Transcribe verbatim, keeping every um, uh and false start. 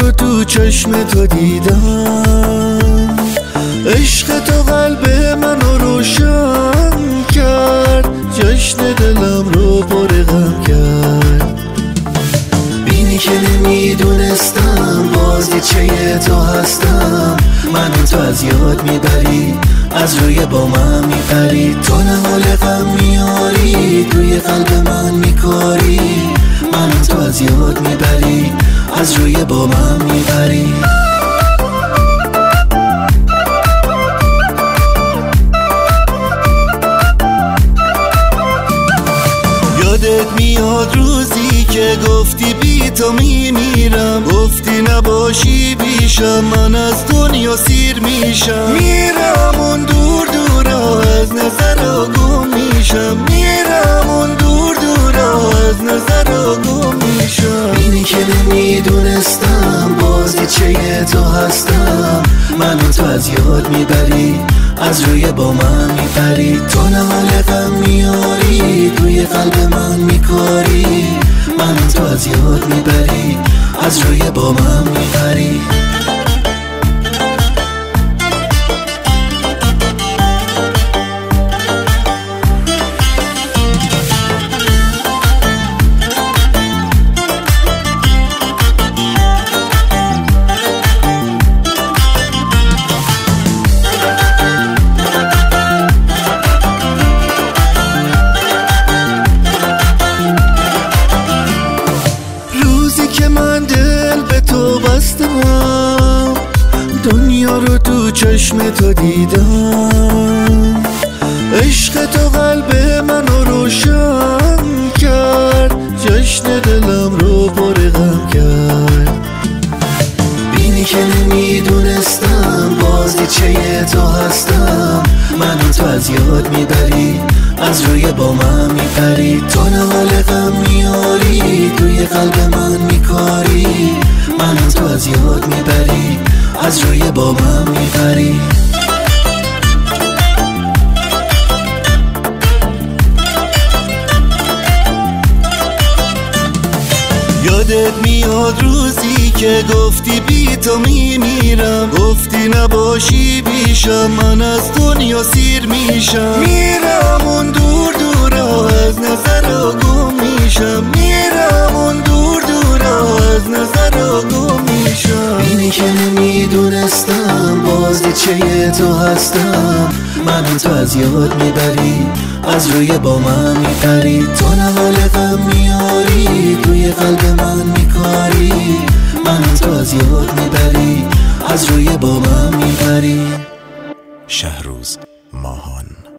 رو تو چشم تو دیدم، عشق تو قلب منو روشن کرد، جشن دلم رو پر غم کرد. بینی که نمیدونستم بازی چه تو هستم، من تو از یاد میبری، از روی با من میپری، تو نمال غم میاری، توی قلب من میکاری، من تو از یاد میبری، از روی با من میپری. یادت میاد روزی که گفتی بی تو میمیرم، گفتی نباشی پیشم من از دنیا سیر میشم، میرم اون دور دورا از نظر گم میشم، میرم اون دور دورا از نظر گم میشم. اینی که نمیدونستم بازی چه تو هستم، من تو از یاد میبری، از روی با من میپری، تو نمال غم میاری، توی قلب من میکاری، من تو از یاد میبری، از روی با من میپری. دنیا رو تو چشم تو دیدم، عشق تو قلب منو روشن کرد، جشن دلم رو پر غم کرد. بینی که نمیدونستم بازی چه تو هستم، من تو از یاد میبری، از روی با من میپری، تو نمال غم میاری، توی قلب من میکاری، من تو از یاد میبری، از روی با من میپری. یادت میاد روزی که گفتی بی تو میمیرم، گفتی نباشی پیشم من از دنیا سیر میشم، میرم اون دور دورا از نظر گم میشم، میرم اون دور دورا از نظر گم میشم. اینی که نمیدونستم بازی چه تو هستم، من تو از یاد میبری، از روی با من میپری، تو نمال غم میاری، توی قلب من میکاری، من تو از یاد میبری، از روی با من میپری. شهروز ماهان.